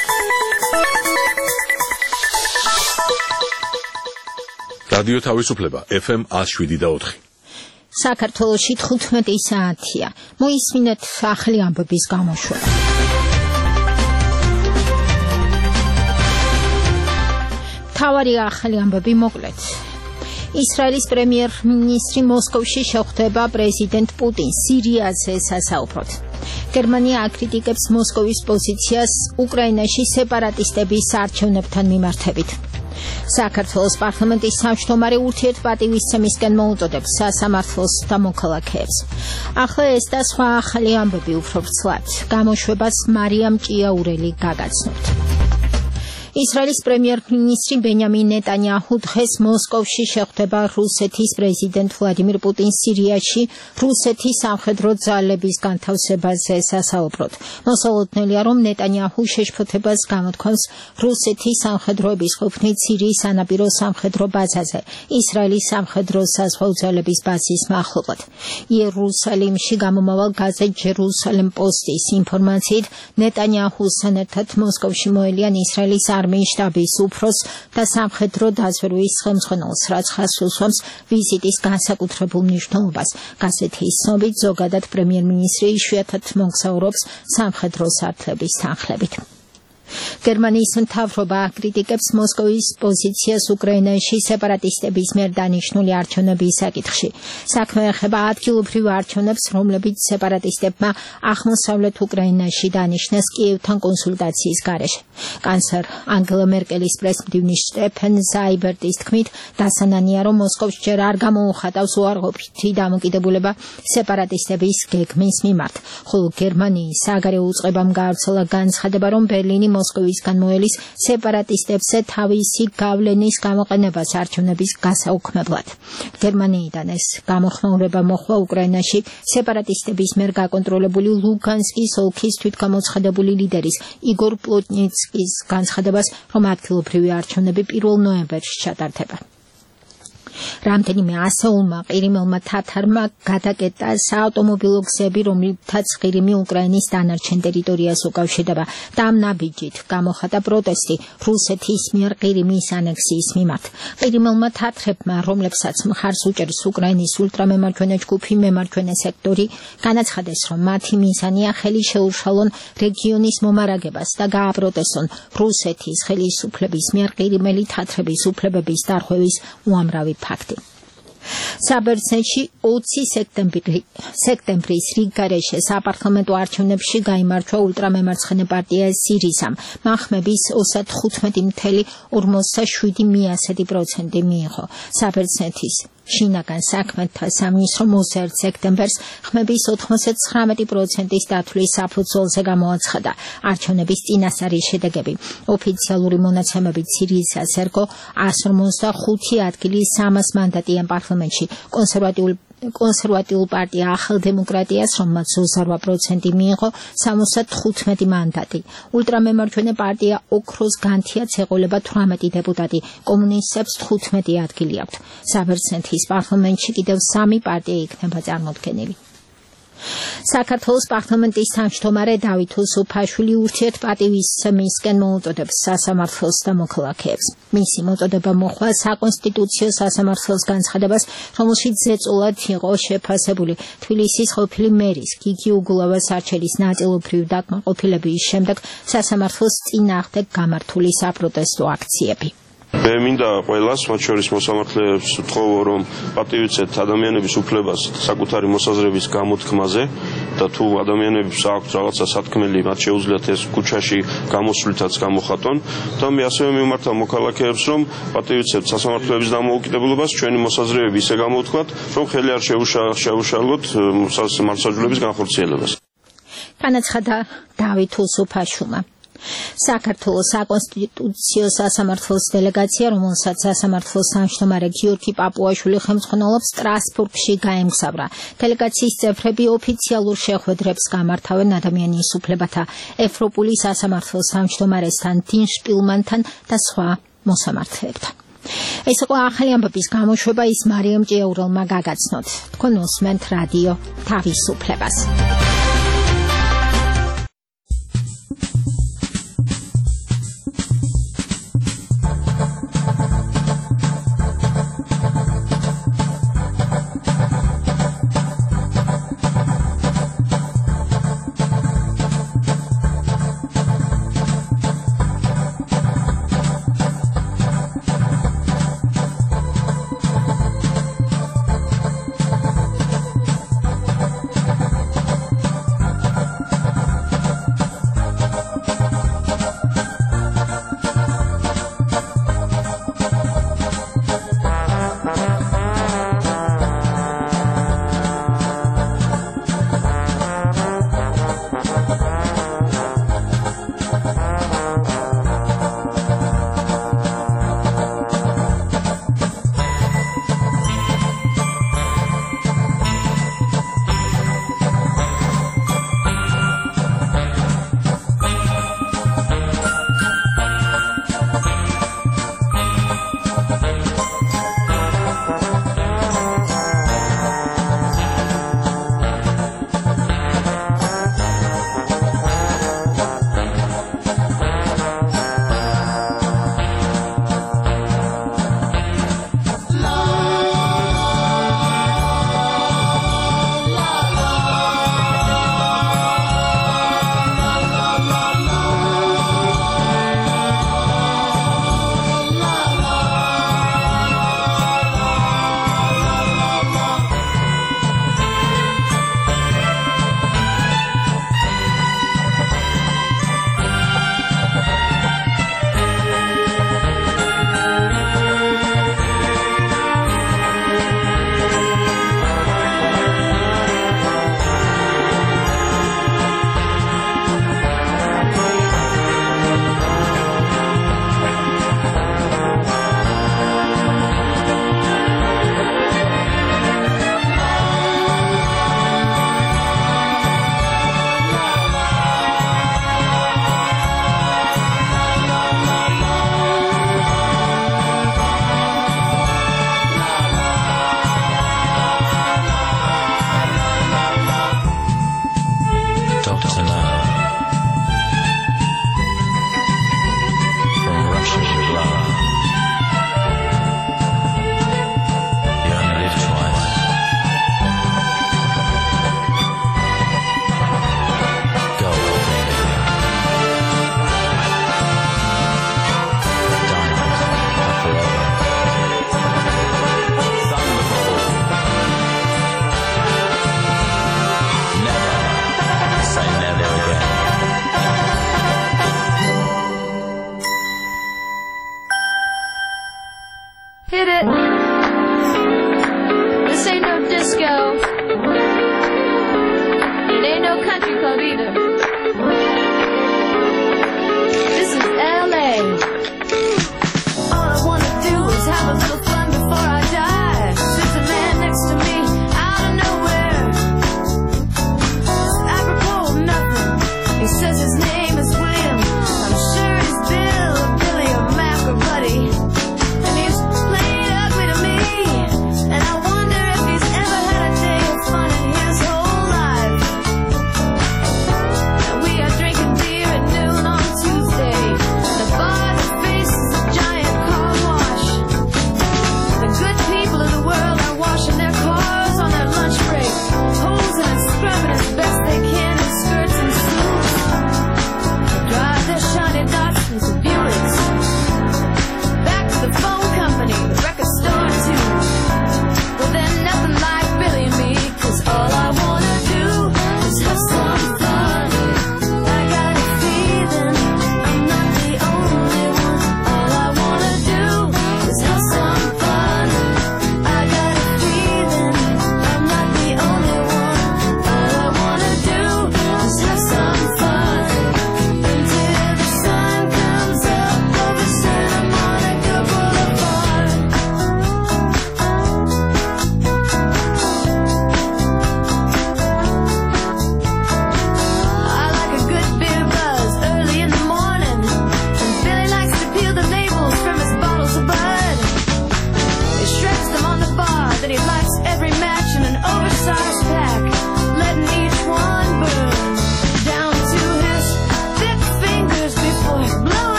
რადიო თავისუფლება FM 107.4. საქართველოში 15 საათია. მოისმინეთ ახალი ამბების გამოშვება. თავარი ახალი ამბები მოკლედ. ისრაელის პრემიერ-მინისტრი მოსკოვში შეხვდება პრეზიდენტ პუტინს სირიაზე სასაუბროდ. გერმანია აკრიტიკებს მოსკოვის პოზიციას უკრაინაში სეპარატისტების არჩევნებთან მიმართებით. საქართველოს პარლამენტის თავმჯდომარე ურთიერთპატივისცემისკენ მოუწოდებს სასამართლოს და მოქალაქეებს. ახლა ეს და სხვა ახალი ამბები უფრო ვრცლად. გამოშვებას მარიამ ჭიაურელი გაგაცნობთ. ისრაელის პრემიერ-მინისტრი ბენიამინ ნეტანიაჰუ დღეს მოსკოვში შეხვდება რუსეთის პრეზიდენტ ვლადიმირ პუტინს სირიაში რუსეთის სამხედრო ძალების განთავსებაზე სასაუბროდ. მოსალოდნელია, რომ ნეტანიაჰუ შეშფოთებას გამოთქვამს რუსეთის სამხედროების ყოფნით სირიის სანაპირო სამხედრო ბაზაზე, ისრაელის სამხედრო საზღვაო ძალების ბაზის მახლობლად. იერუსალიმში გამომავალ გაზეთ ჯერუსალემ პოსტის ინფორმაციით, ნეტანიაჰუსთან ერთად მოსკოვში მოელიან ისრაელის არმიის შტაბის უფროს და სამხედრო დაზვერვის ხელმძღვანელს, რაც ხაზს უსვამს ვიზიტის განსაკუთრებულ მნიშვნელობას. გაზეთის ცნობით, ზოგადად პრემიერ-მინისტრი იშვიათად მოგზაურობს სამხედრო სარდლების თანხლებით. გერმანიის მთავრობა აკრიტიკებს მოსკოვის პოზიციას უკრაინაში სეპარატისტების მიერ დანიშნული არჩევნების საკითხში. საქმე ეხება ადგილობრივ არჩევნებს, რომლებიც სეპარატისტებმა აღმოსავლეთ უკრაინაში დანიშნეს კიევთან კონსულტაციის გარეშე. კანცლერ ანგელა მერკელის პრესმდივნის შტეფენ ზაიბერტის თქმით, დასანანია, რომ მოსკოვს ჯერ არ გამოუხატავს უარყოფითი დამოკიდებულება სეპარატისტების გეგმის მიმართ, ხოლო გერმანიის საგარეო უწყებამ გაავრცელა განცხადება, რომ ბერლინი მოსკოვისგან მოელის სეპარატისტებზე თავისი გავლენის გამოყენებას არჩევნების გასაუქმებლად. გერმანიიდან ეს გამოხმაურება მოხდა უკრაინაში სეპარატისტების მიერ გაკონტროლებული ლუგანსკის ოლქის თვითგამოცხადებული ლიდერის იგორ პლოტნიცკის განცხადებას, რომ ადგილობრივი არჩევნები 1 ნოემბერში ჩატარდება. რამდენიმე ასეულმა ყირიმელმა თათარმა გადაკეტა საავტომობილო გზები, რომლითაც ყირიმი უკრაინის დანარჩენ ტერიტორიას უკავშირდება და ამ ნაბიჯით გამოხატა პროტესტი რუსეთის მიერ ყირიმის ანექსიის მიმართ. ყირიმელმა თათრებმა, რომლებსაც მხარს უჭერს უკრაინის ულტრამემარჯვენე ჯგუფი მემარჯვენე სექტორი, განაცხადეს, რომ მათი მიზანია ხელი შეუშალონ რეგიონის მომარაგებას და გააპროტესტონ რუსეთის ხელისუფლების მიერ ყირიმელი თათრების უფლებების დარღვევის უამრავი ფაქტი. საბერძნეთში 20 სექტემბრის რიგგარეშე საპარლამენტო არჩევნებში გაიმარჯვა ულტრამემარცხენე პარტია სირიზამ. მახმების 35.47% მიიღო. საბერძნეთის შინაგან საქმეთა სამინისტრო 1 სექტემბერს ხმების 99%-ის დათვლის საფუძველზე გამოაცხადა არჩევნების წინასწარი შედეგები. ოფიციალური მონაცემებით სირიზას ერგო 155 ადგილის 300 მანდატიან პარლამენტში. კონსერვატიულ პარტია ახალ დემოკრატიას, რომელმაც 28% მიიღო 75 მანდატი. ულტრამემარჯვენე პარტია ოქროს განთიაც ეყოლება 18 დეპუტატი, კომუნისტებს 15 ადგილი აქვთ. საბერძნეთის პარლამენტში კიდევ 3 პარტია იქნება წარმოდგენილი. საქართველოს პარლამენტის თავმჯდომარე დავით უსუფაშვილი ურთიერთპატივისცემისკენ მოუწოდებს სასამართლოს და მოქალაქეებს. მისი მოწოდება მოხდა საკონსტიტუციო სასამართლოს განცხადებას, რომელშიც ზეწოლად იყო შეფასებული თბილისის ყოფილი მერის გიგი უგულავას არჩელის ნაწილობრივი დაკმაყოფილების შემდეგ სასამართლოს წინააღმდეგ გამართული საპროტესტო აქციები. მე მინდა ყველას, მათ შორის მოსამართლეებს ვთხოვო, რომ პატივიცეთ ადამიანების უფლებას საკუთარი მოსაზრების გამოთქმაზე და თუ ადამიანებს აქვს რაღაცა სათქმელი, მათ შეუძლიათ ეს ქუჩაში გამოსვლითაც გამოხატონ და მე ასევე მიმართავ მოქალაქეებს, რომ პატივიცეთ სასამართლოების დამოუკიდებლობას, ჩვენი მოსაზრებები ისე გამოვთქვათ, რომ ხელი არ შეუშალოთ მართლმსაჯულების განხორციელებას. განაცხადა დავით უსუფაშვილმა. საქართველოს საკონსტიტუციო სასამართლოს დელეგაცია, რომელსაც სასამართლოს თავმჯდომარე გიორგი პაპუაშვილი ხელმძღვანელობს, სტრასბურგში გაემგზავრა. დელეგაციის წევრები ოფიციალურ შეხვედრებს გამართავენ ადამიანის უფლებათა ევროპული სასამართლოს თავმჯდომარესთან, დინ შპილმანთან და სხვა მოსამართლეებთან. ეს იყო ახალი ამბების გამოშვება, ის მარიამ ჭიაურელმა გაგაცნოთ. თქვენ უსმენთ რადიო თავისუფლებას.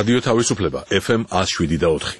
რადიო თავისუფლება FM 107.4.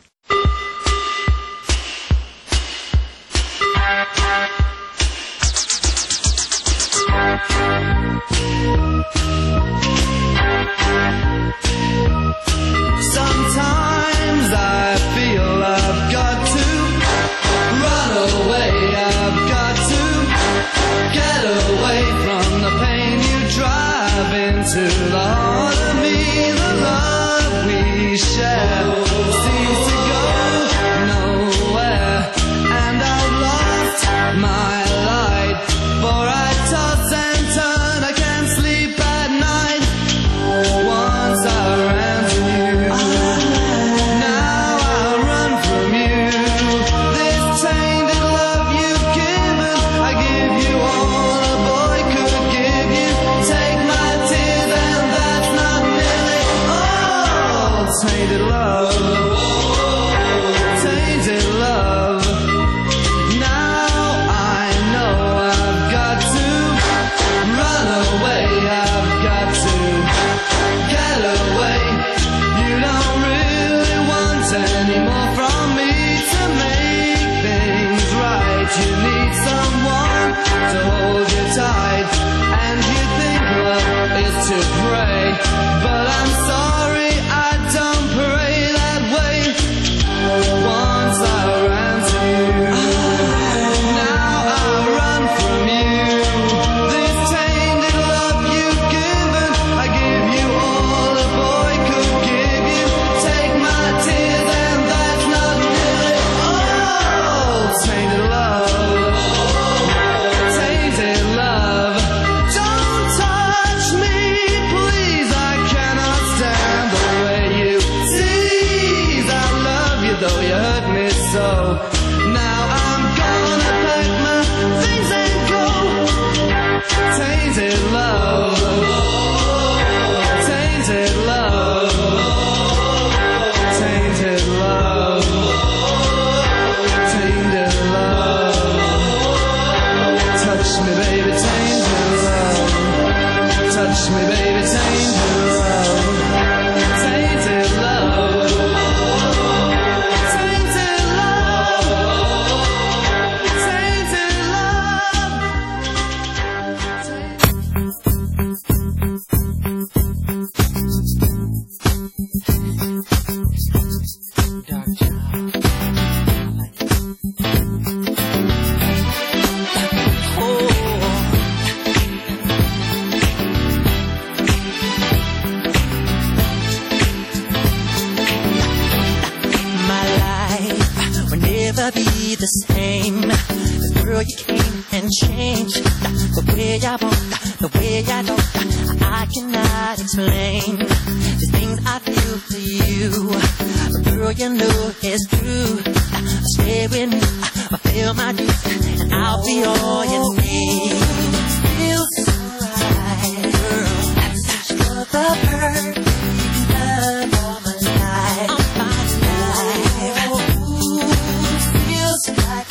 Sometimes I feel I've got to run away, I've got to get away from the pain you drive into the heart of me. The love we share seems to go nowhere, and I've lost my light, for I toss and turn, I can't sleep at night. Once I ran to you, now I run from you. This tainted love you've given, I give you all a boy could give you. Take my tears and that's not nearly all. Tainted love, tainted love. Now I know I've got to run away, I've got to get away. You don't really want any more from me to make things right. You need someone to hold you tight, and you think love is to pray, but I'm sorry, I don't pray that way. Once I ran to you, now I run from you. This tainted love you've given, I give you all a boy could give you. Take my tears and that's not nearly all. Tainted love, tainted love. Don't touch me, please, I cannot stand the way you tease. I love you though you hurt me so. Now I'm gonna pack my things and go. Tainted love, tainted love, tainted love, tainted love. Touch me, baby, tainted love. Touch me, baby, tainted love. Tainted love, tainted The same. The girl you came and changed the way I want, the way I know. I cannot explain the things I feel for you. But girl, you know it's true. Stay with me, fulfill my dreams, and I'll be all you need. Feels so right, girl. I'm such for the perfect love all my life. Like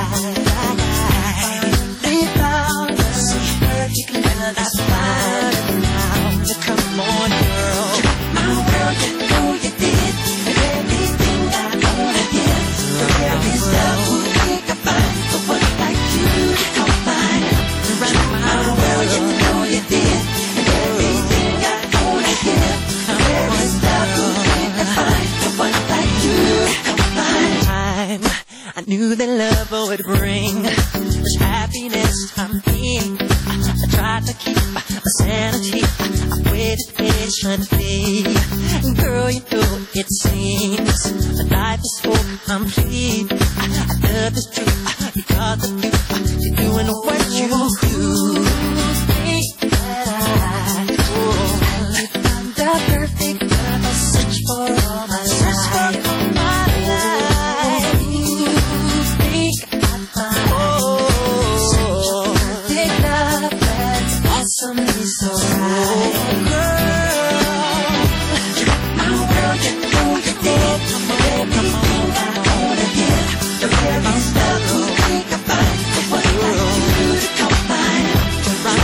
they found us perfect, and that's fine now. So come on, girl, my world, you know you did everything I wanna give. There is love who we can find, so one like you to come find. My world, you know you did everything I wanna give. There is love who we can find, so one like you to come find. I knew that love would bring such happiness from me. I tried to keep my sanity. I waited patiently. Girl, you know it seems the life is so complete. I love this truth because of you. You're doing what you do. Think that I found the perfect love. I search for all my life. So right, girl, my world, you know you did everything I wanna give. The very stuff who think about what I like you to come find.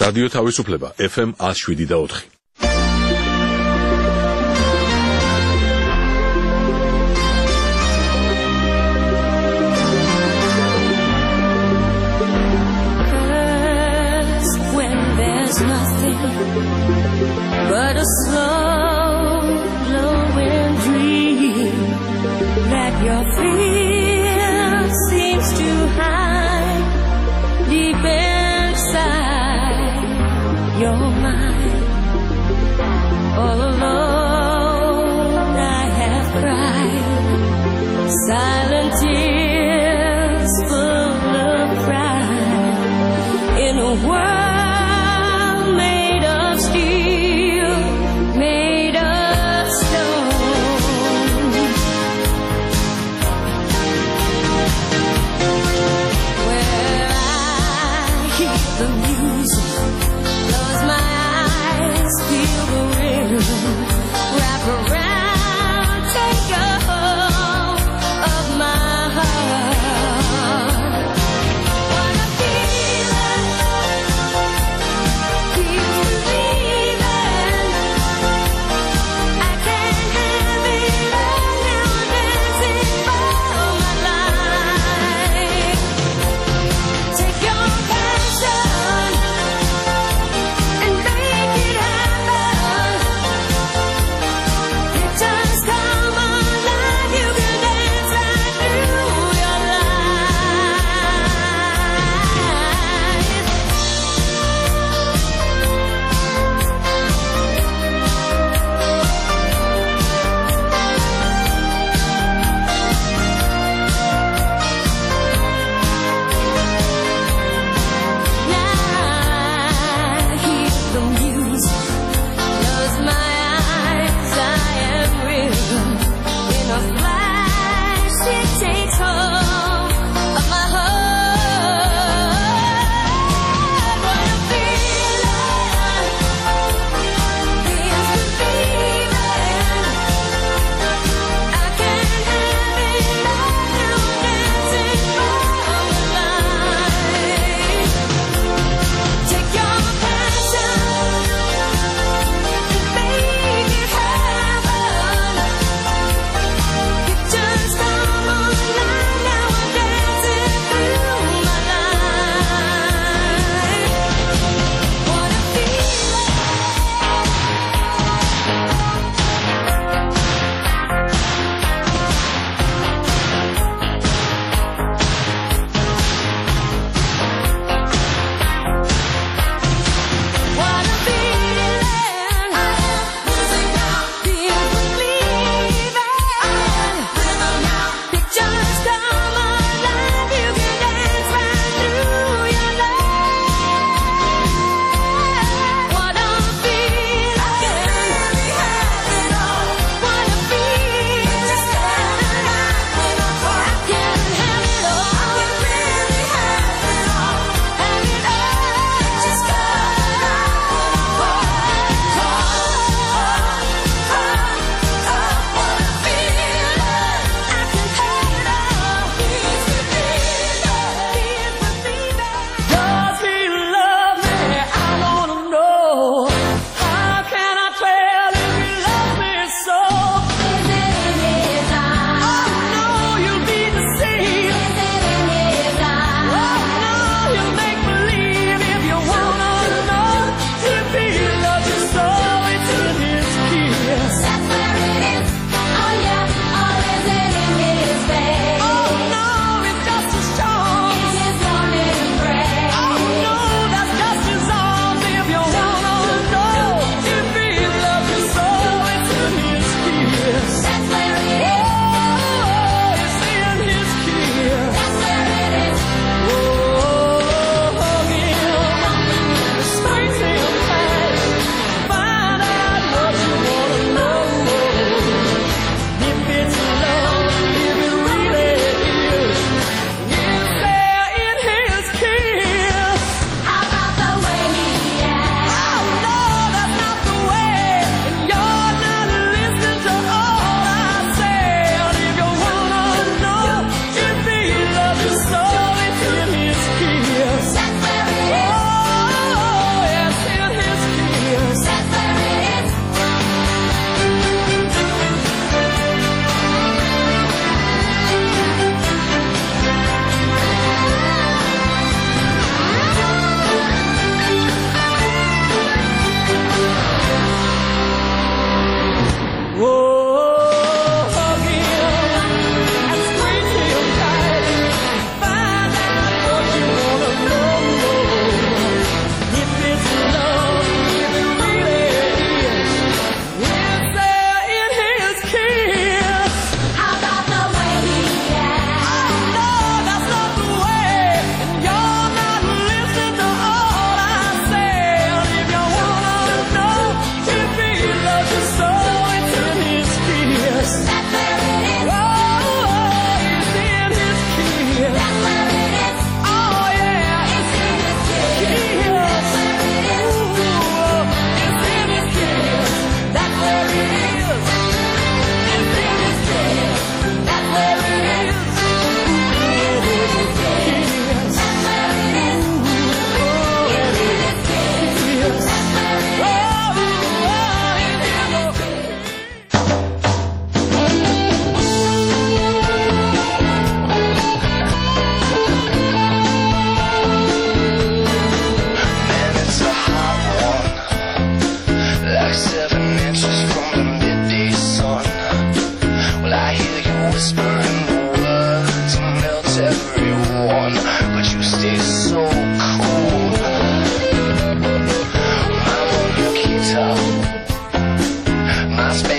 რადიო თავისუფლება FM 107.4. Nothing but a slow glowing dream that your fear seems to hide deep inside your mind. All alone I have cried silent tears full of pride in a world steel, made of stone. Where I hear the music, close my eyes, feel the rhythm, wrap around, take a hold of my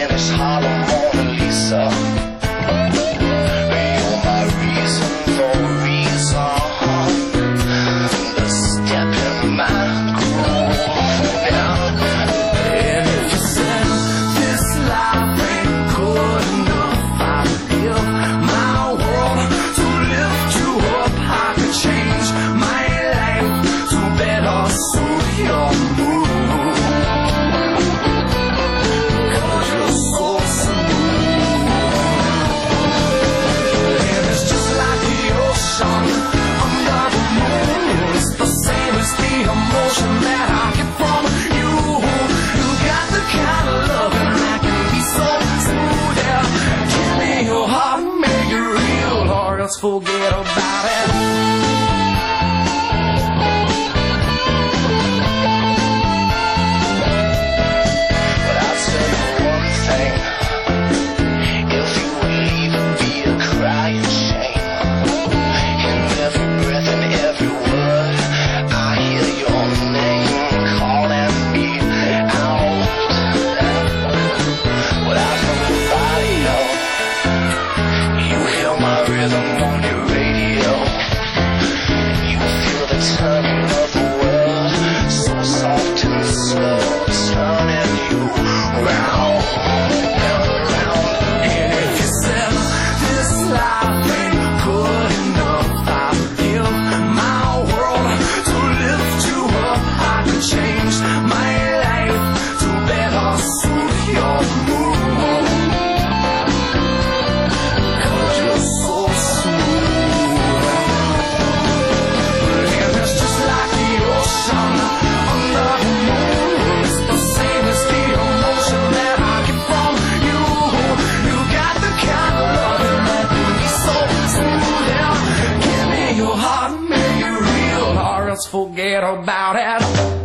Spanish Harlem Mona Lisa. You're my reason for a reason. The step in my groove now. And if you said this life ain't good enough, I'd give my world to lift you up. I could change my life to better suit your mood. That I get from you. You got the kind of loving that can be so smooth. Yeah. Give me your heart and make it real, or else forget about it. But I'll tell you one thing: if you leave, it'll be a crying shame. In every breath and every word, I hear your name calling me out. Without nobody else, you hear my rhythm on your radio, and you feel the turning of the world, so soft and slow, turning you round and round. And if you said this life ain't good enough, I'd give my world to lift you up. I could change my life to better suit your mood. 'Cause you're so smooth. And it's just like the ocean under the moon. It's the same as the emotion that I get from you. You got the kind of loving that can be so smooth. Yeah. Give me your heart and make it real, or else forget about it.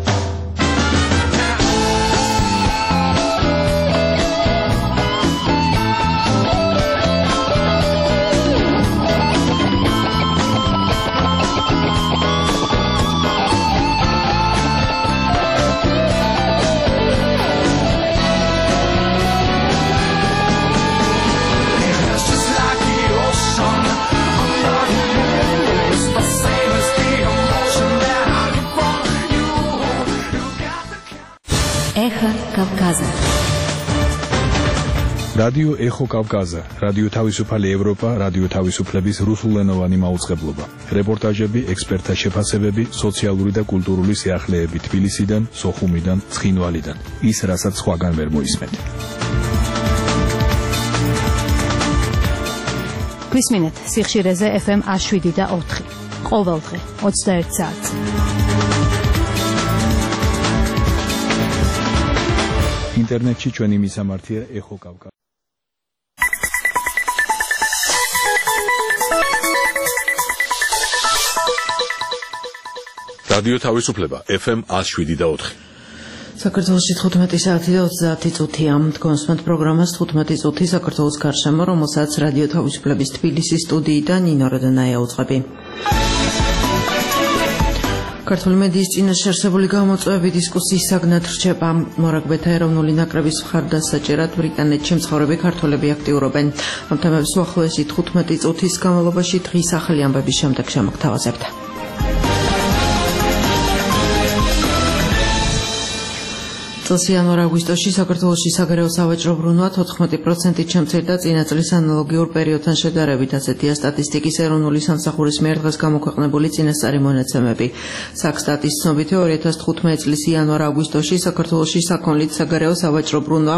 It's just like the ocean under the moon. It's the same as the emotion that I get from you. You got the kind. Эхо Кавказа. რადიო ეხო კავკაზა, რადიო თავისუფალი ევროპა, რადიო თავისუფლების რუსულენოვანი მაუწყებლობა. რეპორტაჟები, ექსპერტთა შეფასებები, სოციალური და კულტურული სიახლეები თბილისიდან, სოხუმიდან, ცხინვალიდან. ის, რასაც სხვაგან ვერ მოისმენთ. გვისმინეთ სიხშირეზე FM 107 და 4. ყოველდღე 21 საათზე. ინტერნეტში ჩვენი მისამართია ეხო კავკაზა. რადიო თავისუფლება FM 107 და 4. საქართველოში 15 საათი და 30 წუთია. მდგომსმენთ პროგრამას 15 წუთი საქართველოს გარშემო, რომელსაც რადიო თავისუფლების თბილისის სტუდიიდან ნინო როდანაია უწყები. ქართული მედიის წინაშე არსებული გამოწვევები დისკუსიის საგნად რჩება. მორაგბეთა ეროვნული ნაკრების მხარდასაჭერად ბრიტანეთში მცხოვრები ქართველები აქტიურობენ. ამ თემებს უახლოესი 15 წუთის განმავლობაში დღის ახალი ამბების შემდეგ შემოგთავაზებთ. წელს იანვარ-აგვისტოში საქართველოში საგარეო სავაჭრო ბრუნვა 14%-ით შემცირდა წინა წლის ანალოგიურ პერიოდთან შედარებით. ასეთია სტატისტიკის ეროვნული სამსახურის მიერ დღეს გამოქვეყნებული წინასწარი მონაცემები. საქსტატის ცნობით 2015 წლის იანვარ-აგვისტოში საქართველოში საქონლით საგარეო სავაჭრო ბრუნვა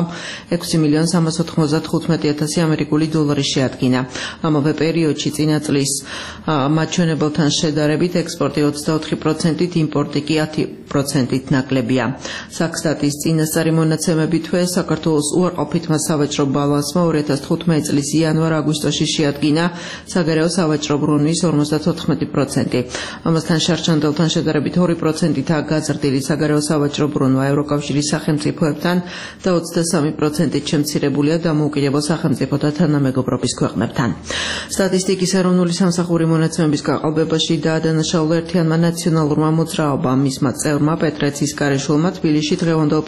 6,395,000 ამერიკული დოლარი შეადგინა. ამავე პერიოდში წინა წლის მაჩვენებელთან შედარებით ექსპორტი 24%-ით, იმპორტი კი 10%-ით ნაკლებია. საქსტატის წინასწარი მონაცემები თვე საქართველოს უარყოფითმა სავაჭრო ბალანსმა 2015 წლის იანვარ-აგვისტოში შეადგინა საგარეო სავაჭრო ბრუნვის 54%. ამასთან შარჩანდელთან შედარებით 2%-ითაა გაზრდილი საგარეო სავაჭრო ბრუნვა ევროკავშირის სახელმწიფოებთან და 23%-ით შემცირებულია დამოუკიდებელ სახელმწიფოთა თანამეგობრობის ქვეყნებთან. სტატისტიკის ეროვნული სამსახური მონაცემების გაყალბებაში დაადანაშაულა ერთიანმა ნაციონალურმა მოძრაობამ, მისმა წევრმა პეტრე ცისკარიშვილმა თბილისში დღევანდელ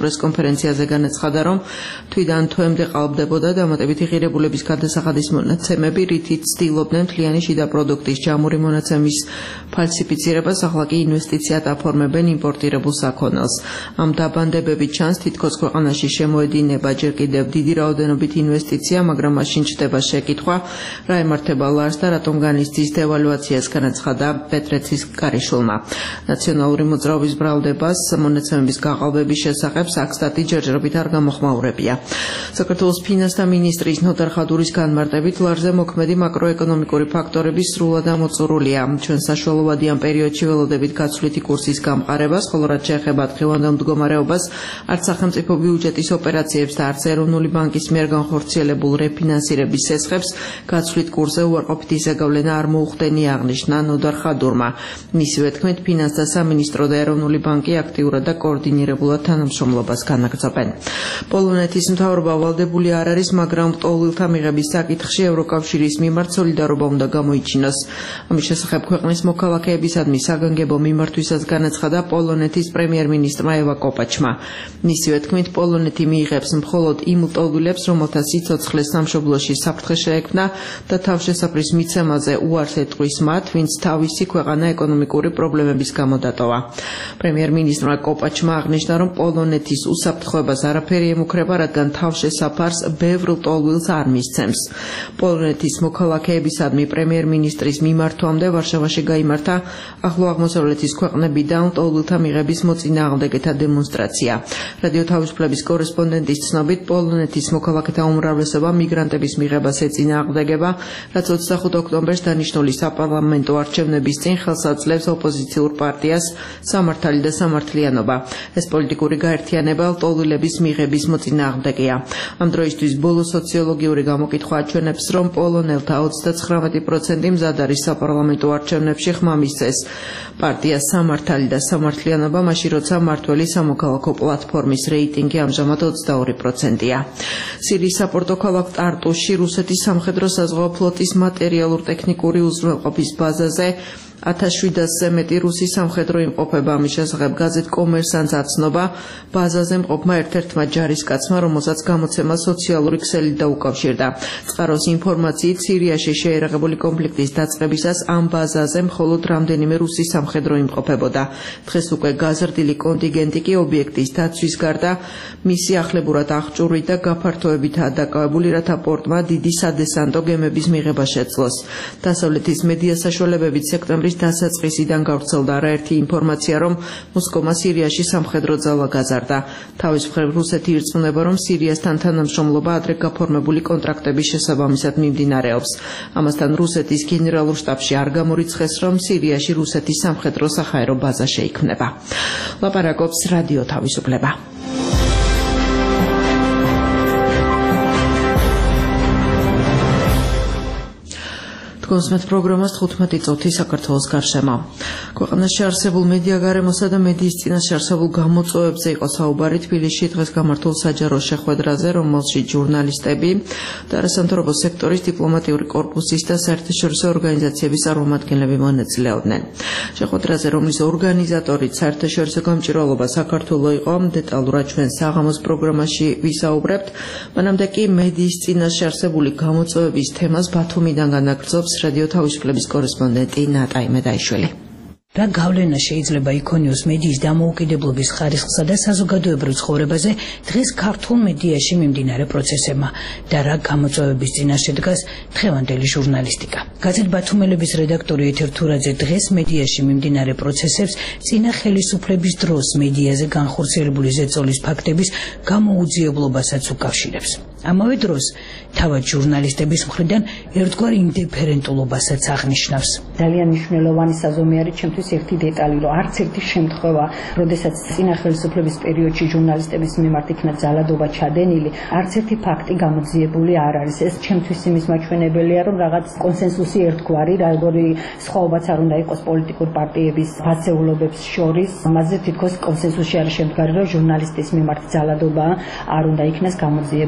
პრესკონფერენციაზე განაცხადა, რომ თვიდან თვემდე ყალბდებოდა დამატებითი ღირებულების გადასახადის მონაცემები, რითიც ცდილობდნენ მთლიანი შიდა პროდუქტის ჯამური მონაცემის ფალსიფიცირებას, ახლა კი ინვესტიციად აფორმებენ იმპორტირებულ საქონელს. Ამ დაბანდებებით ჩანს, თითქოს ქვეყანაში შემოედინება ჯერ კიდევ დიდი რაოდენობით ინვესტიცია, მაგრამ მაშინ ჩდება შეკითხვა, რა ემართება ლარს და რატომ განიცდის დევალვაციას, განაცხადა პეტრეცის კარიშვილმა. ნაციონალური მოძრაობის ბრალდებას მონაცემების გაყალბების შესახებ საქსტატი ჯერჯერობით არ გამოხმაურებია. საქართველოს ფინანსთა მინისტრის ნოდარ ხადურის განმარტებით, ლარზე მოქმედი მაკროეკონომიკური ფაქტორები სრულად ამოწურულია. ჩვენ საშუალოვადი ამ პერიოდში ველოდებით გაცვლითი კურსის გამყარებას, ხოლო რაც შეეხება დღევანდელ მდგომარეობას, არც სახელმწიფო ბიუჯეტის ოპერაციებს და არც ეროვნული ბანკის მიერ განხორციელებულ რეფინანსირების სესხებს გაცვლით კურსზე უარყოფითი ზეგავლენა არ მოუხდენია, აღნიშნა ნოდარ ხადურმა. მისივე თქმით, ფინანსთა სამინისტრო და ეროვნული ბანკი აქტიურად და კოორდინირებულად თანამშრომლობას განაგრძობენ. პოლონეთის მთავრობა ვალდებული არ არის, მაგრამ ლტოლვილთა მიღების საკითხში ევროკავშირის მიმართ სოლიდარობა უნდა გამოიჩინოს. ამის შესახებ ქვეყნის მოქალაქეებისადმი საგანგებო მიმართვისას განაცხადა პოლონეთის პრემიერ-მინისტრმა ევა კოპაჩმა. მისივე თქმით, პოლონეთი მიიღებს მხოლოდ იმ ლტოლვილებს, რომელთა სიცოცხლეს სამშობლოში საფრთხე შეექმნა და თავშესაფრის მიცემაზე უარს ეტყვის მათ, ვინც თავისი ქვეყანა ეკონომიკური პრობლემების გამო დატოვა. პრემიერ-მინისტრმა კოპაჩმა აღნიშნა, რომ პოლონეთის უსაფრთხოებას არაფერი ემუქრება, რადგან თავშესაფარს ბევრ ლტოლვილს არ მისცემს. პოლონეთის მოქალაქეებისადმი პრემიერ-მინისტრის მიმართვამდე ვარშავაში გაიმართა ახლო აღმოსავლეთის ქვეყნებიდან ლტოლვილთა მიღების მოწინააღმდეგეთა დემონსტრაცია. რადიო თავისუფლების კორესპონდენტის ცნობით, პოლონეთის მოქალაქეთა უმრავლესობა მიგრანტების მიღებას ეწინააღმდეგება, რაც 25 ოქტომბერს დანიშნული საპარლამენტო არჩევნების წინ ხელს აძლევს ოპოზიციურ პარტიას სამართალი და სამართლიანობა. ეს პოლიტიკური გაერთიანება ლტოლვილების მიღების მოწინააღმდეგეა. ამ დროისთვის ბოლო სოციოლოგიური გამოკითხვა აჩვენებს, რომ პოლონელთა 39% მზად არის საპარლამენტო არჩევნებში ხმა მისცეს პარტია სამართალი და სამართლიანობა, მაშინ როცა მართველი სამოქალაქო პლატფორმის რეიტინგი ამჟამად 22%-ია. სირიის საპორტო ქალაქ ტარტუში რუსეთის სამხედრო-საზღვაო ფლოტის მატერიალურ-ტექნიკური უზრუნველყოფის ბაზაზე 1700-ზე მეტი რუსი სამხედრო იმყოფება. ამის შესახებ გაზეთ კომერსანტს აცნობა ბაზაზე მყოფმა ერთ-ერთმა ჯარისკაცმა, რომელსაც გამოცემა სოციალური ქსელით დაუკავშირდა. წყაროს ინფორმაციით, სირიაში შეერაღებული კონფლიქტის დაწყებისას ამ ბაზაზე მხოლოდ რამდენიმე რუსი სამხედრო იმყოფებოდა. დღეს უკვე გაზრდილი კონტინგენტი კი ობიექტის დაცვის გარდა მისი ახლებურად აღჭურვით და გაფართოებითაა დაკავებული, რათა პორტმა დიდი სადესანტო გემების მიღება შეძლოს. დასავლეთის მედია საშუალებებით სექტემბრის დასაწყისიდან გავრცელდა არაერთი ინფორმაცია, რომ მოსკოვმა სირიაში სამხედრო ძალა გაზარდა. თავის მხრივ რუსეთი ირწმუნება, რომ სირიასთან თანამშრომლობა ადრე გაფორმებული კონტრაქტების შესაბამისად მიმდინარეობს. ამასთან რუსეთის გენერალურ შტაბში არ გამორიცხეს, რომ სირიაში რუსეთის სამხედრო საჰაერო ბაზა შეიქმნება. ლაპარაკობს რადიო თავისუფლება. კონსმეთ პროგრამას 15 წუთი საქართველოს გარშემო. ქვეყანაში არსებულ მედიაგარემოსა და მედიის წინაშე არსებულ გამოწვევებზე იყო საუბარი თბილისში დღეს გამართულ საჯარო შეხვედრაზე, რომელშიც ჟურნალისტები და არასამთავრობო სექტორის დიპლომატიური კორპუსის და საერთაშორისო ორგანიზაციების წარმომადგენლები მონაწილეობდნენ. შეხვედრაზე, რომლის ორგანიზატორიც საერთაშორისო გამჭვირვალობა საქართველო იყო, დეტალურად ჩვენ საღამოს პროგრამაში ვისაუბრებთ. მანამდე კი მედიის წინაშე არსებული გამოწვევების თემას ბათუმიდან განაგრძობს რადიო თავისუფლების კორესპონდენტი ნატაი მედაიშვილი. რა გავლენა შეიძლება იქონიოს მედიის დამოუკიდებლობის ხარისხსა და საზოგადოებრივ ცხოვრებაზე დღეს ქართულ მედიაში მიმდინარე პროცესებმა და რა გამოწვევების წინაშე დგას დღევანდელი ჟურნალისტიკა. გაზეთ ბათუმელების რედაქტორი ეთერ თურაძე დღეს მედიაში მიმდინარე პროცესებს წინა ხელისუფლების დროს მედიაზე განხორციელებული ზეწოლის ფაქტების გამოუძიებლობასაც უკავშირებს. ამავე დროს თავად ჟურნალისტების მხრიდან ერთგვარ ინდიფერენტულობასაც აღნიშნავს. ძალიან მნიშვნელოვანი საზომი არის ჩემთვის ერთი დეტალი, რომ არც ერთი შემთხვევა, როდესაც წინა ხელისუფლების პერიოდში ჟურნალისტების მიმართ იქნა ძალადობა ჩადენილი, არც ერთი ფაქტი გამოძიებული არ არის. ეს ჩემთვის იმის მაჩვენებელია, რომ რაღაც კონსენსუსი ერთგვარი, როგორი სხვაობაც არ უნდა იყოს პოლიტიკურ პარტიების ფასეულობებს შორის, ამაზე თითქოს კონსენსუსი არის შემდგარი, რომ ჟურნალისტის მიმართ ძალადობა არ უნდა იქნას გამოძიებული. მე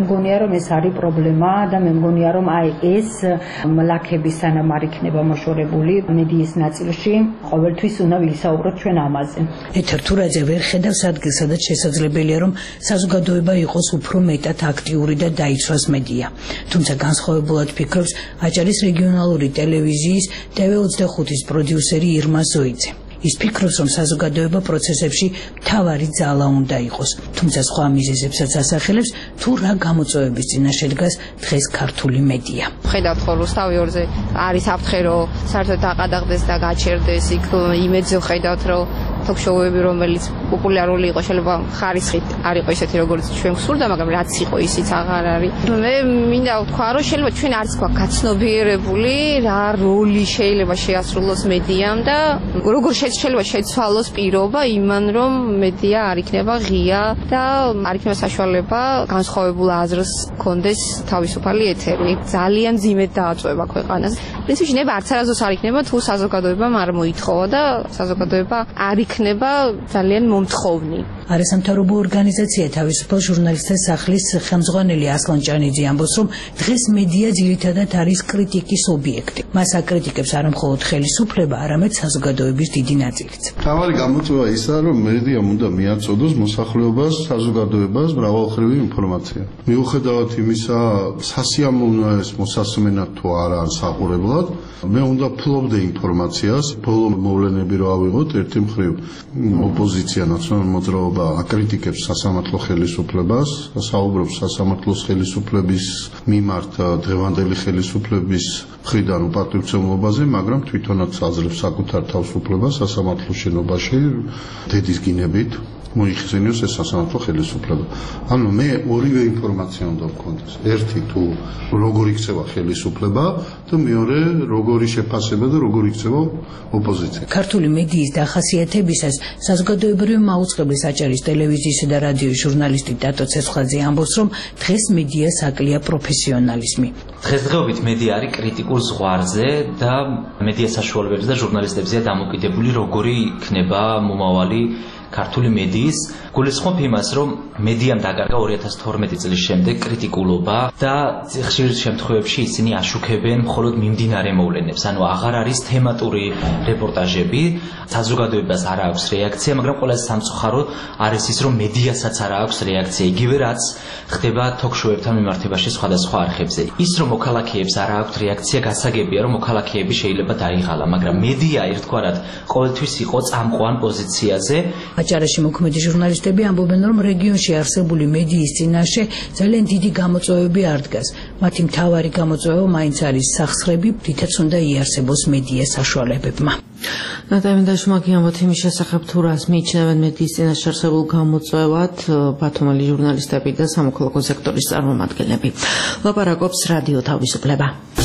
მგონია რომ ეს არის პრობლემა და მე მგონია რომ აი ეს ლაქები სანამ არ იქნება მოშორებული მედიის ნაწილში ყოველთვის უნდა ვისაუბროთ ჩვენ ამაზე. ეთერ თურაძე ვერ ხედავს ადგილს, სადაც შესაძლებელია რომ საზოგადოება იყოს უფრო მეტად აქტიური და დაიცვას მედია. თუმცა განსხვავებულად ფიქრობს აჭარის რეგიონალური ტელევიზიის TV25-ის პროდიუსერი ირმა ზოიძე. ის ფიქრობს, რომ საზოგადოება პროცესებში მთავარი ძალა უნდა იყოს, თუმცა სხვა მიზეზებსაც ასახელებს, თუ რა გამოწვევების წინაშე დგას დღეს ქართული მედია. ხედავთ ხო რუსთავი ორზე არის საფრთხე რომ საერთოდ დაყადაღდეს და გაჩერდეს იქ იმედზე ხედავთ რომ თოქ-შოუები რომელიც პოპულარული იყო შეიძლება ხარისხით არ იყო ისეთი როგორც ჩვენ გსურდა, მაგრამ რაც იყო ისიც აღარ არის. მე მინდა ვთქვა რომ შეიძლება ჩვენ არც გვაქვს გაცნობიერებული რა როლი შეიძლება შეასრულოს მედიამ და როგორ შეიძლება შეცვალოს პირობა იმან რომ მედია არ იქნება ღია და არ იქნება საშუალება განსხვავებულ აზრს კონდეს თავისუფალი ეთერი. ძალიან ძიმედ დააწვევა ქვეყანას. პრინციპში ნება არც არასდროს არ იქნება თუ საზოგადოებამ არ მოითხოვა და საზოგადოება არ იქნება ძალიან მომთხოვნი. არასამთავრობო ორგანიზაცია თავისუფალ ჟურნალისტთა სახლის ხელმძღვანელი ასლან ჭანიძე ამბობს, რომ დღეს მედია ძირითადად არის კრიტიკის ობიექტი. მას აკრიტიკებს არა მხოლოდ ხელისუფლება, არამედ საზოგადოების დიდი ნაწილიც. მთავარი გამოწვევა ისაა, რომ მედიამ უნდა მიაწოდოს მოსახლეობას, საზოგადოებას მრავალმხრივი ინფორმაცია. მიუხედავად იმისა, სასიამოვნოა ეს მოსასმენად თუ არა საყურებლად, მე უნდა ფლობდე ინფორმაციას. ბოლო მოვლენები რო ავიღოთ, ერთი მხრივ ოპოზიცია ნაციონალურ მოძრაობა აკრიტიკებს სასამართლო ხელისუფლებას, საუბრობს სასამართლოს ხელისუფლების მიმართ დღევანდელი ხელისუფლების მხრიდან უპატივცემლობაზე, მაგრამ თვითონაც აძლევს საკუთარ თავისუფლებას სასამართლო შენობაში დედის გინებით მოიხსენიოს ეს სასამართლო ხელისუფლება. ანუ მე ორივე ინფორმაცია უნდა მქონდეს. ერთი თუ როგორ იქცევა ხელისუფლება და მეორე როგორი შეფასება და როგორ იქცევა ოპოზიცია. ქართული მედიის დახასიათებისას საზოგადოებრივი მაუწყებლის აჭარის ტელევიზიისა და რადიოს ჟურნალისტი დატო ცეცხლაძე ამბობს, რომ დღეს მედიას აკლია პროფესიონალიზმი. დღესდღეობით მედია არის კრიტიკულ ზღვარზე და მედიას საშუალებებზე და ჟურნალისტებზეა დამოკიდებული, როგორი იქნება მომავალი ქართული მედიის. გულისხმობ იმას, რომ მედიამ დაკარგა 2012 წლის შემდეგ კრიტიკულობა და ხშირ შემთხვევებში ისინი აშუქებენ მხოლოდ მიმდინარე მოვლენებს. ანუ აღარ არის თემატური რეპორტაჟები, საზოგადოებას არ აქვს რეაქცია, მაგრამ ყველაზე სამწუხარო არის ის, რომ მედიასაც არ აქვს რეაქცია. იგივე რაც ხდება თოქ-შოუებთან მიმართებაში სხვადასხვა არხებზე. ის რომ მოქალაქეებს არ აქვს რეაქცია, გასაგებია, რომ მოქალაქეები შეიძლება დაიღალა, მაგრამ მედია ერთგვარად ყოველთვის იყო წამყვან პოზიციაზე. აჭარაში მოქმედი ჟურნალისტები ამბობენ, რომ რეგიონში არსებული მედიის წინაშე ძალიან დიდი გამოწვევები არ დგას. მათი მთავარი გამოწვევა მაინც არის სახსრები, რითაც უნდა იარსებოს მედია საშუალებებმა. ნატევენ შმაკი ამბობთ იმის შესახებ, თუ რას მიიჩნევენ მედიის წინაშე არსებულ გამოწვევად ბათუმელი ჟურნალისტები და სამოქალაქო სექტორის წარმომადგენლები. ლაპარაკობს რადიო თავისუფლება.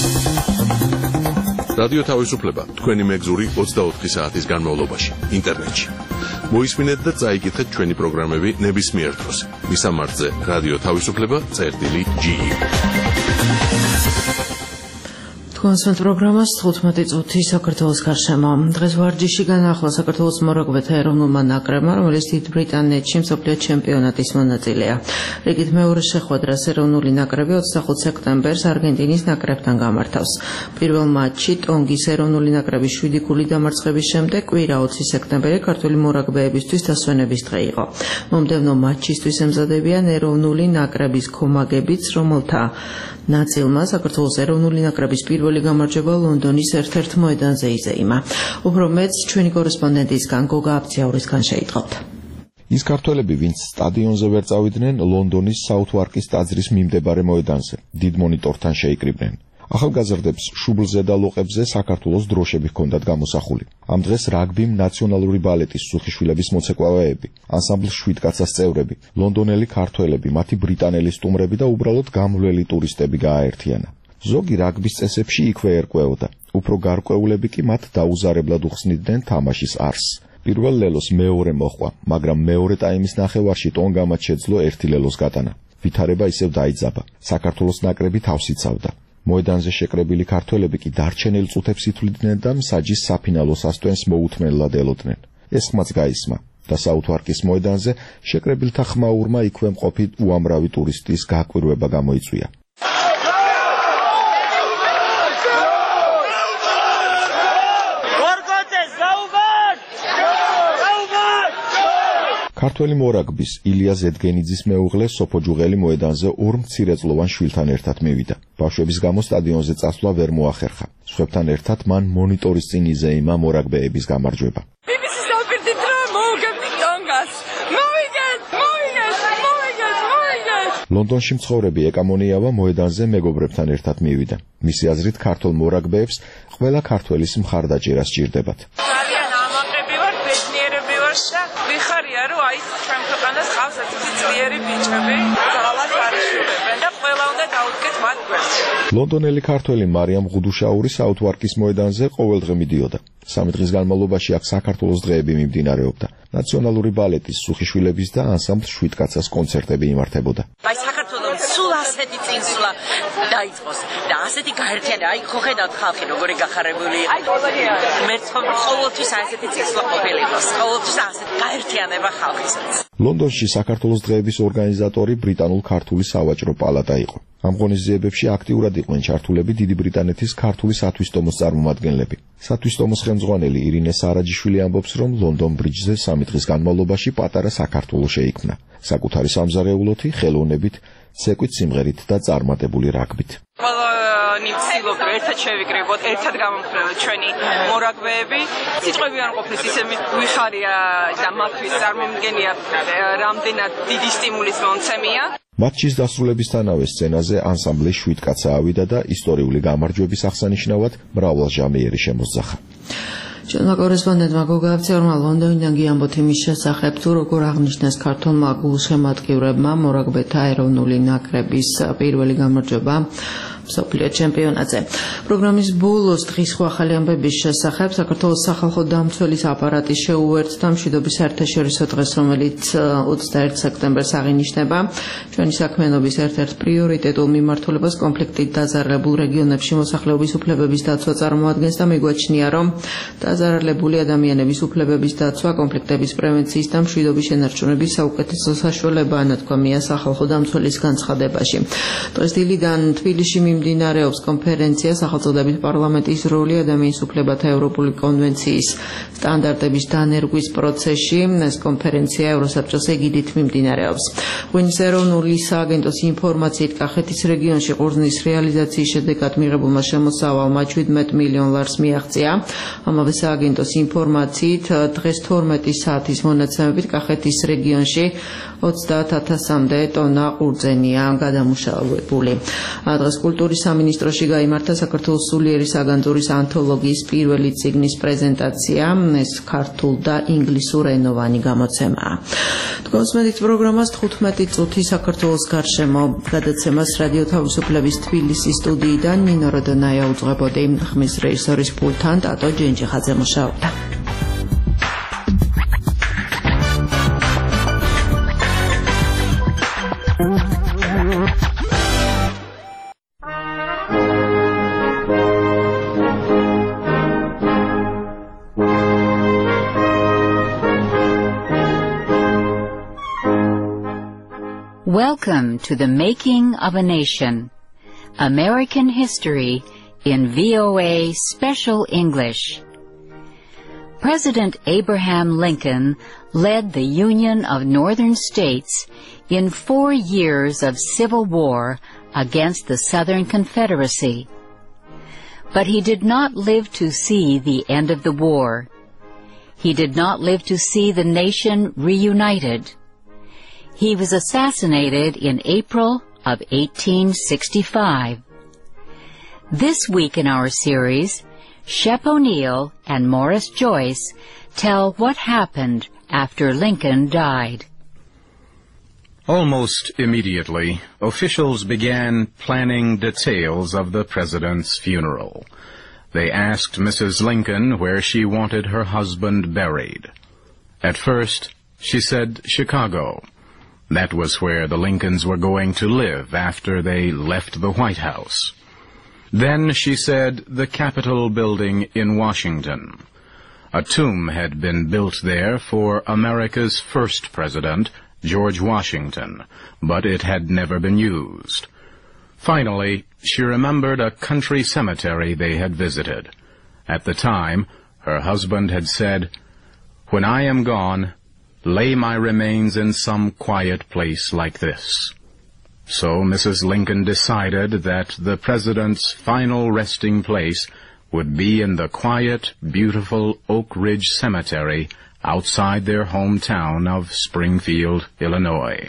რადიო თავისუფლება თქვენი მეგზური 24 საათის განმავლობაში ინტერნეტში. მოისმინეთ და წაიკითხეთ ჩვენი პროგრამები ნებისმიერ დროს. მისამართზე რადიო თავისუფლება.ge. კონსვენთ პროგრამას 15 წუთი საქართველოს გარშემო. დღეს ვარჯიში განახლა საქართველოს მორაგბეთა ეროვნულმა ნაკრებმა, რომელიც დიდ ბრიტანეთში მსოფლიო ჩემპიონატის მონაწილეა. რიგით მეორე შეხვედრას ეროვნული ნაკრები 25 სექტემბერს არგენტინის ნაკრებთან გამართავს. პირველ მატჩში ტონგის ეროვნული ნაკრების 7 გოლი დამარცხების შემდეგ კვირა 20 სექტემბერი ქართული მორაგბეებისთვის დასვენების დღე იყო. მომდევნო მატჩისთვის ემზადებიან ეროვნული ნაკრების კომაგებიც, რომელთა ნაწილმა საქართველოს ეროვნული ნაკრების პირველი გამარჯვება ლონდონის ერთ-ერთ მოედანზე იზეიმა. უფრო მეტს ჩვენი კორესპონდენტისგან გოგა აბციაურისგან შეიტყობთ. ის ქართველები, ვინც სტადიონზე ვერ წავიდნენ, ლონდონის საუთვარკის ტაძრის მიმდებარე მოედანზე დიდ მონიტორთან შეიკრიბნენ. ახალგაზრდებს შუბლზე და ლოყებზე საქართველოს დროშები ჰქონდათ გამოსახული. ამ დღეს რაგბიმ ნაციონალური ბალეტის სუხიშვილების მოცეკვავეები, ანსამბლ 7 კაცას წევრები, ლონდონელი ქართველები, მათი ბრიტანელი სტუმრები და უბრალოდ გამვლელი ტურისტები გააერთიანა. ზოგი რაგბის წესებში იქვე ერკვეოდა, უფრო გარკვეულები კი მათ დაუზარებლად უხსნიდნენ თამაშის არსს. პირველ ლელოს მეორე მოჰყვა, მაგრამ მეორე ტაიმის ნახევარში ტონგამაც შეძლო ერთი ლელოს გატანა. ვითარება ისევ დაიძაბა. საქართველოს ნაკრები თავს იცავდა. მოედანზე შეკრებილი ქართველები კი დარჩენილ წუთებს ითვლიდნენ და მსაჯის საფინალო სასტვენს მოუთმენლად ელოდნენ. ეს ხმაც გაისმა. და საუთვარკის მოედანზე შეკრებილთა ხმაურმა იქვე მყოფი უამრავი ტურისტის გააკვირვება გამოიწვია. ქართველი მორაგბის ილია ზედგენიძის მეუღლე სოფო ჯუღელი მოედანზე ორ მცირეწლოვან შვილთან ერთად მივიდა. ბავშვების გამო სტადიონზე წასვლა ვერ მოახერხა. სხვებთან ერთად მან მონიტორის წინ იზეიმა მორაგბეების გამარჯვება. ლონდონში მცხოვრები ეკამონიავა მოედანზე მეგობრებთან ერთად მივიდა. მისი აზრით ქართულ მორაგბეებს ყველა ქართველის მხარდაჭერა სჭირდებათ. ვიხარია რომ აი ჩვენ ქვეყანას ყავს ასეთი ძლიერი ბიჭები, ძალად არიშურებენ და ყველა უნდა დაუდგეთ მათ გვერდს. ლონდონელი ქართველი მარიამ ღუდუშაური საუთვარკის მოედანზე ყოველდღე მიდიოდა. 3 დღის განმავლობაში აქ საქართველოს დღეები მიმდინარეობდა. ნაციონალური ბალეტის სუხიშვილების და ანსამბლ შვიდკაცას კონცერტები იმართებოდა. აი საქართველოს სულ ასეთი წინსვლა დაიწყოს და ასეთი გაერთიანება, აი ხო ხედავთ ხალხი როგორი გახარებული იყო. მე ყოველთვის ასეთი წინსვლა ყოფილიყოს, ყოველთვის ასეთი გაერთიანება ხალხისაც. ლონდონში საქართველოს დღეების ორგანიზატორი ბრიტანულ-ქართული სავაჭრო პალატა იყო. ამ ღონისძიებებში აქტიურად იყვნენ ჩართულები დიდი ბრიტანეთის ქართული სათვისტომოს წარმომადგენლები. სათვისტომოს ხელმძღვანელი ირინე სარაჯიშვილი ამბობს, რომ ლონდონ ბრიჯზე 3 დღის განმავლობაში პატარა საქართველო შეიქმნა. საკუთარი სამზარეულოთი, ხელოვნებით, ცეკვით, სიმღერით და წარმატებული რაგბით. ვცდილობ რომ ერთად შევიკრიბოთ, ერთად გამომხნევოთ ჩვენი მორაგბეები. სიტყვები არ ყოფნის ისე ვიხარია და მათთვის წარმომდგენია რამდენად დიდი სტიმულის მომცემია. მატჩის დასრულებისთანავე სცენაზე ანსამბლი შვიდკაცა ავიდა და ისტორიული გამარჯვების აღსანიშნავად მრავალჟამიერი შემოსძახა. ჩვენმა კორესპონდენტმა გოგავცერმა ლონდონიდან გიამბოთ იმის შესახებ, თუ როგორ აღნიშნეს ქართულმა გულშემატკივრებმა მორაგბეთა ეროვნული ნაკრების პირველი გამარჯვება მსოფლიო ჩემპიონატზე. პროგრამის ბოლოს დღის ახალი ამბების შესახებ საქართველოს სახალხო დამცველის აპარატი შეუერთდა მშვიდობის საერთაშორისო დღეს, რომელიც 21 სექტემბერს აღინიშნება. ჩვენი საქმიანობის ერთ-ერთ პრიორიტეტულ მიმართულებას კონფლიქტით დაზარალებულ რეგიონებში მოსახლეობის უფლებების დაცვა წარმოადგენს და მიგვაჩნია, რომ დაზარალებული ადამიანების უფლებების დაცვა, კონფლიქტების პრევენციის და მშვიდობის შენარჩუნების საუკეთესო საშუალებაა, ნათქვამია სახალხო დამცველის განცხადებაში. დღეს დილიდან თბილისში მიმდინარეობს კონფერენცია სახელმწიფოების პარლამენტის როლი ადამიანის უფლებათა ევროპული კონვენციის სტანდარტების დანერგვის პროცესში. ეს კონფერენცია ევროსაბჭოს ეგიდით მიმდინარეობს. ღვინის ეროვნული სააგენტოს ინფორმაციით კახეთის რეგიონში ყურძნის რეალიზაციის შედეგად მიღებულმა შემოსავალმა 17 მილიონ ლარს მიაღწია. ამავე სააგენტოს ინფორმაციით დღეს 12 საათის მონაცემებით კახეთის რეგიონში 30,000-მდე ტონა ყურძენია გადამუშავებული. დღეს კულტურის სამინისტროში გაიმართა საქართველოს სულიერი საგანძურის ანთოლოგიის პირველი წიგნის პრეზენტაცია. ეს ქართულ და ინგლისურ ენოვანი გამოცემაა. თქვენს მედით პროგრამას 15 წუთი საქართველოს გარშემო გადაცემას რადიო თავისუფლების თბილისის სტუდიიდან ნინო როდონაია უძღვებოდი. ხმის რეჟისორის პულტთან ტატო ჯენჯიხაძე მუშაობდა. Welcome to the Making of a Nation, American History in VOA Special English. President Abraham Lincoln led the Union of Northern States in 4 years of civil war against the Southern Confederacy. But he did not live to see the end of the war. He did not live to see the nation reunited. He was assassinated in April of 1865. This week in our series, Shep O'Neill and Morris Joyce tell what happened after Lincoln died. Almost immediately, officials began planning details of the president's funeral. They asked Mrs. Lincoln where she wanted her husband buried. At first, she said Chicago. That was where the Lincolns were going to live after they left the White House. Then she said the Capitol building in Washington. A tomb had been built there for America's first president, George Washington, but it had never been used. Finally, she remembered a country cemetery they had visited. At the time, her husband had said, "When I am gone, lay my remains in some quiet place like this." So Mrs. Lincoln decided that the president's final resting place would be in the quiet, beautiful Oak Ridge Cemetery outside their hometown of Springfield, Illinois.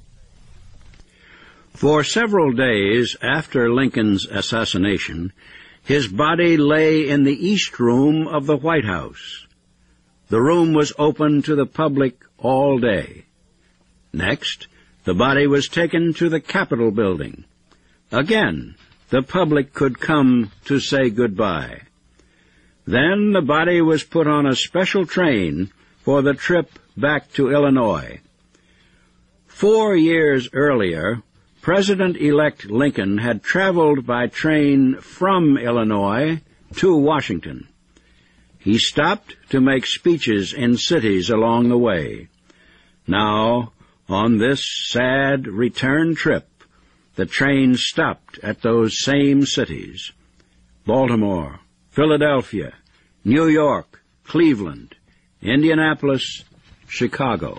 For several days after Lincoln's assassination, his body lay in the East Room of the White House. The room was open to the public all day. Next, the body was taken to the Capitol building. Again, the public could come to say goodbye. Then the body was put on a special train for the trip back to Illinois. 4 years earlier, President-elect Lincoln had traveled by train from Illinois to Washington. He stopped to make speeches in cities along the way. Now, on this sad return trip, the train stopped at those same cities: Baltimore, Philadelphia, New York, Cleveland, Indianapolis, Chicago.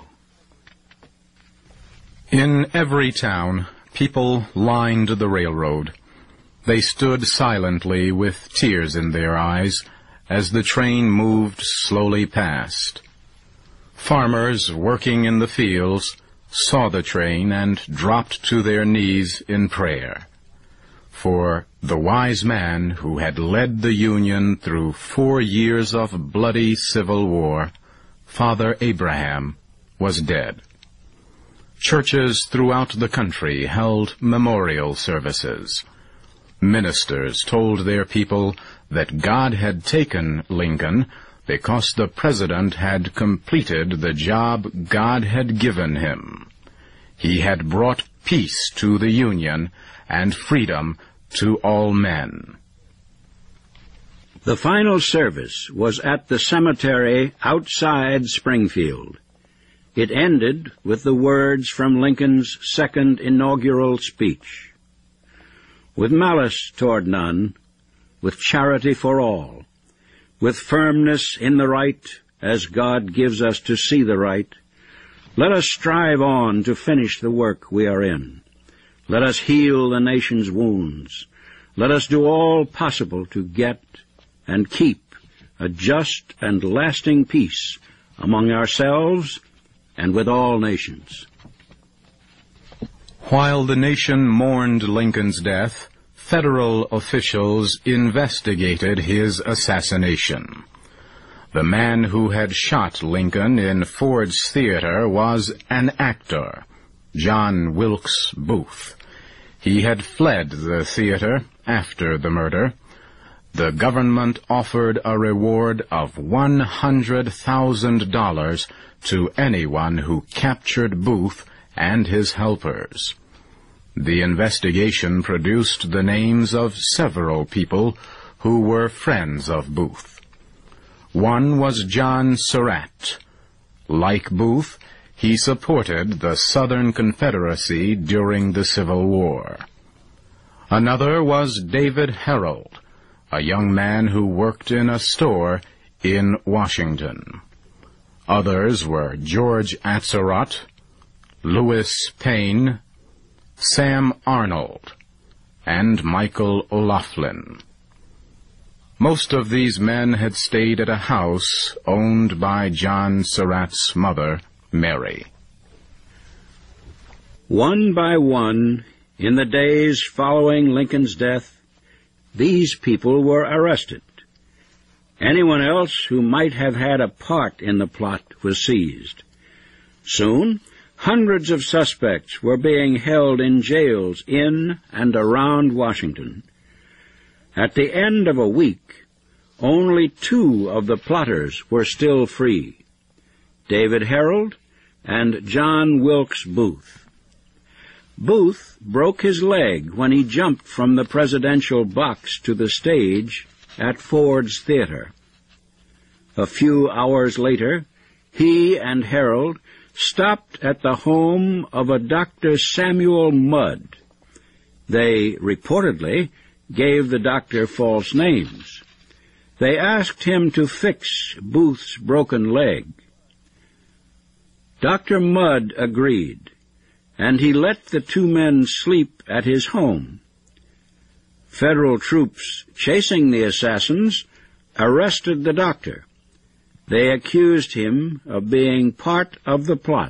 In every town, people lined the railroad. They stood silently with tears in their eyes as the train moved slowly past. Farmers working in the fields saw the train and dropped to their knees in prayer. For the wise man who had led the Union through 4 years of bloody civil war, Father Abraham, was dead. Churches throughout the country held memorial services. Ministers told their people that God had taken Lincoln because the president had completed the job God had given him. He had brought peace to the Union and freedom to all men. The final service was at the cemetery outside Springfield. It ended with the words from Lincoln's second inaugural speech: "With malice toward none, with charity for all, with firmness in the right, as God gives us to see the right, let us strive on to finish the work we are in. Let us heal the nation's wounds. Let us do all possible to get and keep a just and lasting peace among ourselves and with all nations." While the nation mourned Lincoln's death, federal officials investigated his assassination. The man who had shot Lincoln in Ford's Theater was an actor, John Wilkes Booth. He had fled the theater after the murder. The government offered a reward of $100,000 to anyone who captured Booth and his helpers. The investigation produced the names of several people who were friends of Booth. One was John Surratt. Like Booth, he supported the Southern Confederacy during the Civil War. Another was David Herold, a young man who worked in a store in Washington. Others were George Atzerodt, Louis Payne, Sam Arnold, and Michael O'Laughlin. Most of these men had stayed at a house owned by John Surratt's mother, Mary. One by one, in the days following Lincoln's death, these people were arrested. Anyone else who might have had a part in the plot was seized. Soon, hundreds of suspects were being held in jails in and around Washington. At the end of a week, only 2 of the plotters were still free: David Herold and John Wilkes Booth. Booth broke his leg when he jumped from the presidential box to the stage at Ford's Theater. A few hours later, he and Harold stopped at the home of a Dr. Samuel Mudd. They reportedly gave the doctor false names. They asked him to fix Booth's broken leg. Dr. Mudd agreed, and he let the two men sleep at his home. Federal troops chasing the assassins arrested the doctor. They accused him of being part of the plot.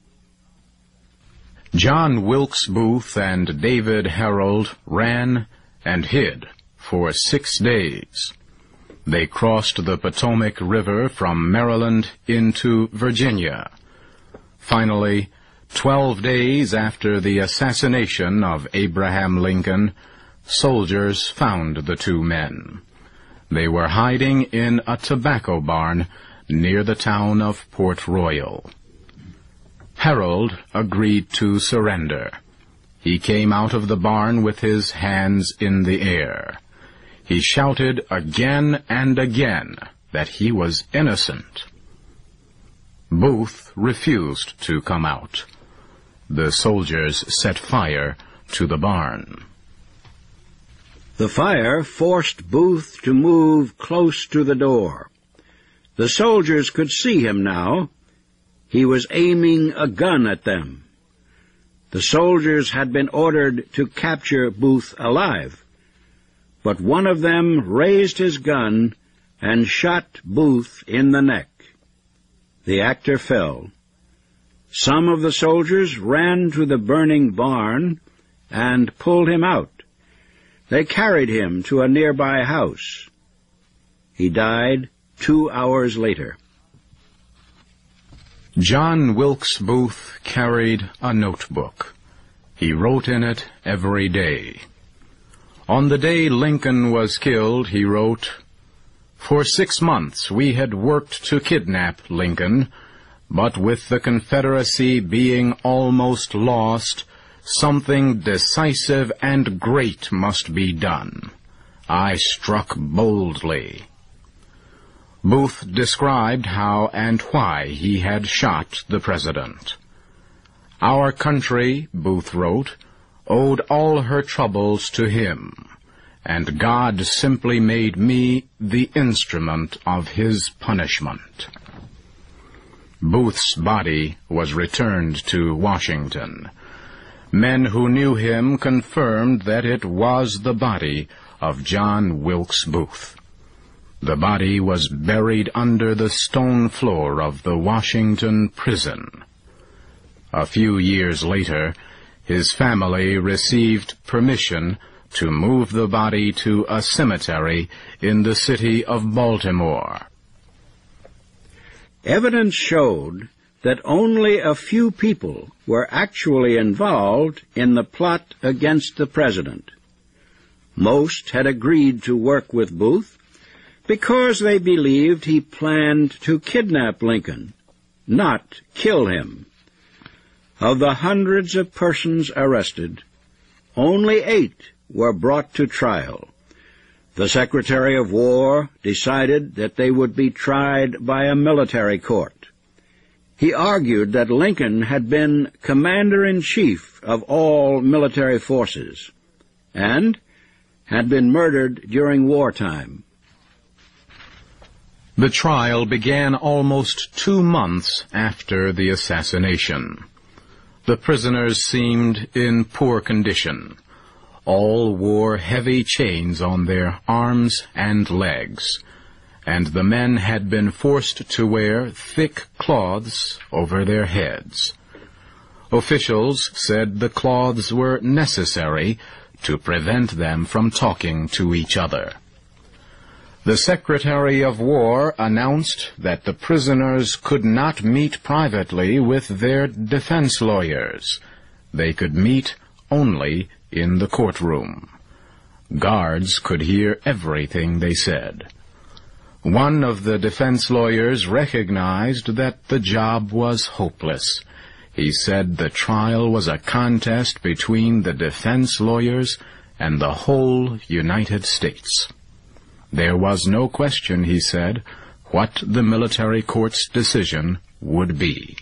John Wilkes Booth and David Harold ran and hid for 6 days. They crossed the Potomac River from Maryland into Virginia. Finally, 12 days after the assassination of Abraham Lincoln, soldiers found the two men. They were hiding in a tobacco barn near the town of Port Royal. Harold agreed to surrender. He came out of the barn with his hands in the air. He shouted again and again that he was innocent. Booth refused to come out. The soldiers set fire to the barn. The fire forced Booth to move close to the door. The soldiers could see him now. He was aiming a gun at them. The soldiers had been ordered to capture Booth alive, but one of them raised his gun and shot Booth in the neck. The actor fell. Some of the soldiers ran to the burning barn and pulled him out. They carried him to a nearby house. He died 2 hours later. John Wilkes Booth carried a notebook. He wrote in it every day. On the day Lincoln was killed, he wrote, "For 6 months we had worked to kidnap Lincoln, but with the Confederacy being almost lost, something decisive and great must be done. I struck boldly." Booth described how and why he had shot the president. "Our country," Booth wrote, "owed all her troubles to him, and God simply made me the instrument of his punishment." Booth's body was returned to Washington. Men who knew him confirmed that it was the body of John Wilkes Booth. The body was buried under the stone floor of the Washington prison. A few years later, his family received permission to move the body to a cemetery in the city of Baltimore. Evidence showed that only a few people were actually involved in the plot against the president. Most had agreed to work with Booth because they believed he planned to kidnap Lincoln, not kill him. Of the hundreds of persons arrested, only 8 were brought to trial. The Secretary of War decided that they would be tried by a military court. He argued that Lincoln had been commander-in-chief of all military forces and had been murdered during wartime. The trial began almost 2 months after the assassination. The prisoners seemed in poor condition. All wore heavy chains on their arms and legs, and the men had been forced to wear thick cloths over their heads. Officials said the cloths were necessary to prevent them from talking to each other. The Secretary of War announced that the prisoners could not meet privately with their defense lawyers. They could meet only in the courtroom. Guards could hear everything they said. One of the defense lawyers recognized that the job was hopeless. He said the trial was a contest between the defense lawyers and the whole United States. There was no question, he said, what the military court's decision would be.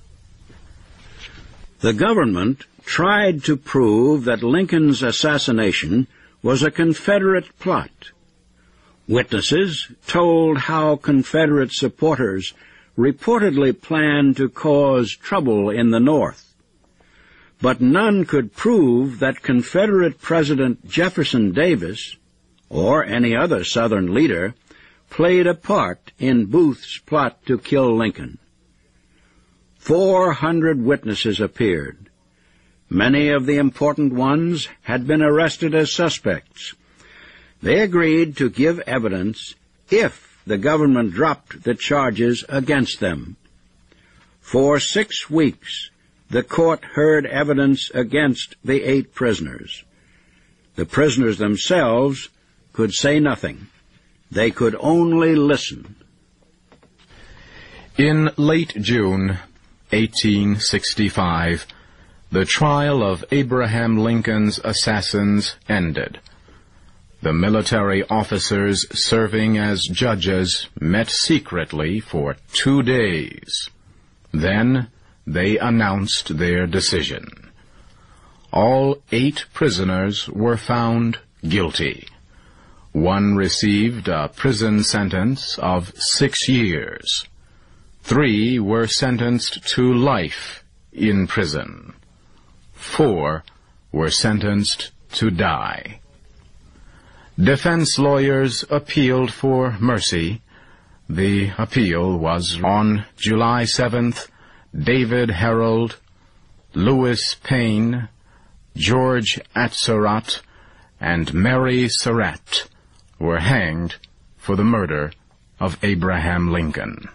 The government tried to prove that Lincoln's assassination was a Confederate plot. Witnesses told how Confederate supporters reportedly planned to cause trouble in the North. But none could prove that Confederate President Jefferson Davis, or any other Southern leader, played a part in Booth's plot to kill Lincoln. 400 witnesses appeared. Many of the important ones had been arrested as suspects. They agreed to give evidence if the government dropped the charges against them. For 6 weeks, the court heard evidence against the 8 prisoners. The prisoners themselves could say nothing. They could only listen. In late June 1865, the trial of Abraham Lincoln's assassins ended. The military officers serving as judges met secretly for 2 days. Then they announced their decision. All 8 prisoners were found guilty. One received a prison sentence of 6 years. 3 were sentenced to life in prison. 4 were sentenced to die. Defense lawyers appealed for mercy. The appeal was on July 7th. David Harold, Louis Payne, George Atzerodt, and Mary Surratt were hanged for the murder of Abraham Lincoln.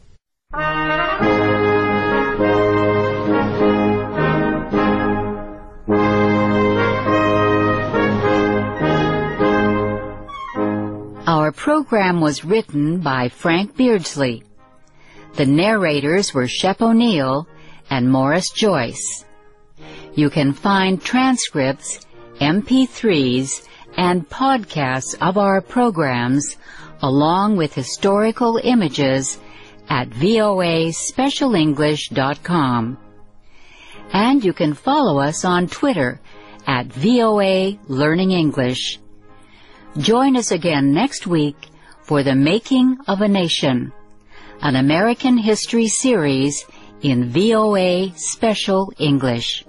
Our program was written by Frank Beardsley. The narrators were Shep O'Neill and Morris Joyce. You can find transcripts, MP3s, and podcasts of our programs, along with historical images, at voaspecialenglish.com. And you can follow us on Twitter at VOA Learning English. Join us again next week for The Making of a Nation, an American history series in VOA Special English.